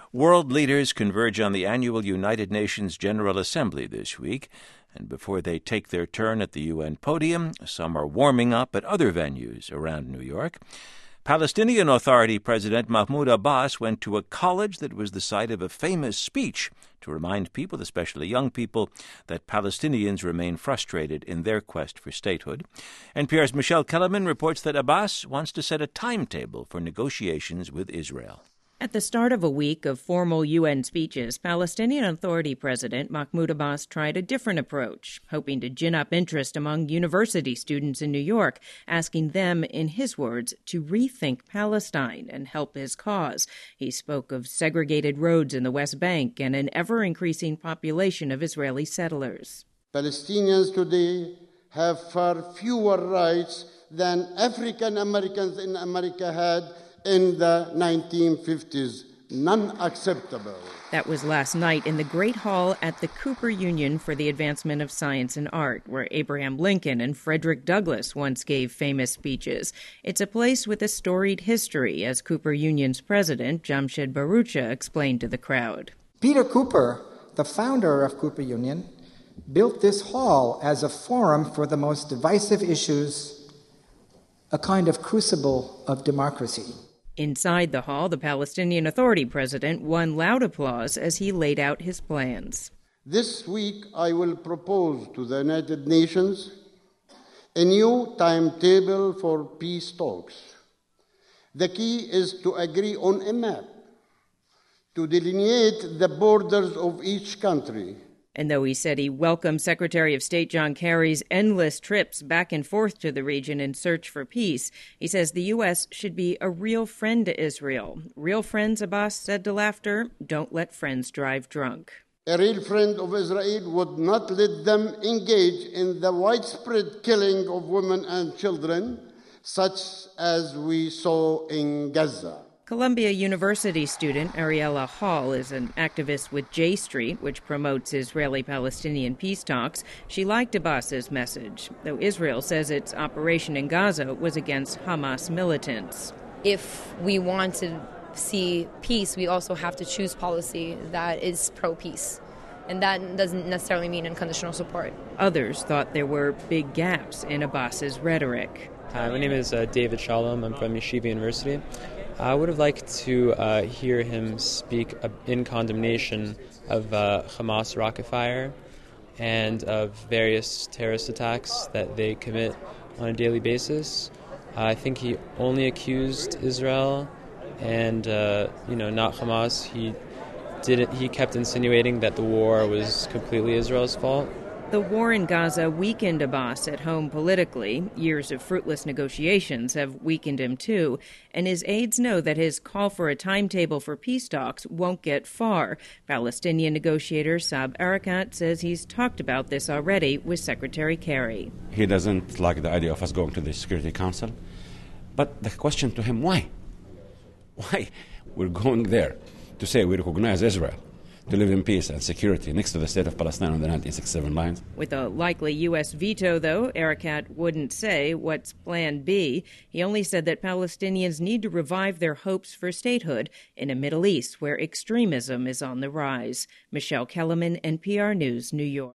World leaders converge on the annual United Nations General Assembly this week, and before they take their turn at the UN podium, some are warming up at other venues around New York. Palestinian Authority President Mahmoud Abbas went to a college that was the site of a famous speech to remind people, especially young people, that Palestinians remain frustrated in their quest for statehood. NPR's Michelle Kellerman reports that Abbas wants to set a timetable for negotiations with Israel. At the start of a week of formal UN speeches, Palestinian Authority President Mahmoud Abbas tried a different approach, hoping to gin up interest among university students in New York, asking them, in his words, to rethink Palestine and help his cause. He spoke of segregated roads in the West Bank and an ever-increasing population of Israeli settlers. Palestinians today have far fewer rights than African Americans in America had in the 1950s. Non-acceptable. That was last night in the Great Hall at the Cooper Union for the Advancement of Science and Art, where Abraham Lincoln and Frederick Douglass once gave famous speeches. It's a place with a storied history, as Cooper Union's president, Jamshed Bharucha, explained to the crowd. Peter Cooper, the founder of Cooper Union, built this hall as a forum for the most divisive issues, a kind of crucible of democracy. Inside the hall, the Palestinian Authority president won loud applause as he laid out his plans. This week, I will propose to the United Nations a new timetable for peace talks. The key is to agree on a map, to delineate the borders of each country. And though he said he welcomed Secretary of State John Kerry's endless trips back and forth to the region in search for peace, he says the U.S. should be a real friend to Israel. Real friends, Abbas said to Laughter, don't let friends drive drunk. A real friend of Israel would not let them engage in the widespread killing of women and children, such as we saw in Gaza. Columbia University student Ariella Hall is an activist with J Street, which promotes Israeli-Palestinian peace talks. She liked Abbas's message, though Israel says its operation in Gaza was against Hamas militants. If we want to see peace, we also have to choose policy that is pro-peace. And that doesn't necessarily mean unconditional support. Others thought there were big gaps in Abbas's rhetoric. Hi, my name is David Shalom. I'm from Yeshiva University. I would have liked to hear him speak in condemnation of Hamas rocket fire and of various terrorist attacks that they commit on a daily basis. I think he only accused Israel and not Hamas. He kept insinuating that the war was completely Israel's fault. The war in Gaza weakened Abbas at home politically. Years of fruitless negotiations have weakened him too, and his aides know that his call for a timetable for peace talks won't get far. Palestinian negotiator Saeb Erekat says he's talked about this already with Secretary Kerry. He doesn't like the idea of us going to the Security Council, but the question to him, why? Why? We're going there to say we recognize Israel, to live in peace and security next to the state of Palestine on the 1967 lines. With a likely U.S. veto, though, Erekat wouldn't say what's Plan B. He only said that Palestinians need to revive their hopes for statehood in a Middle East where extremism is on the rise. Michelle Kellerman, NPR News, New York.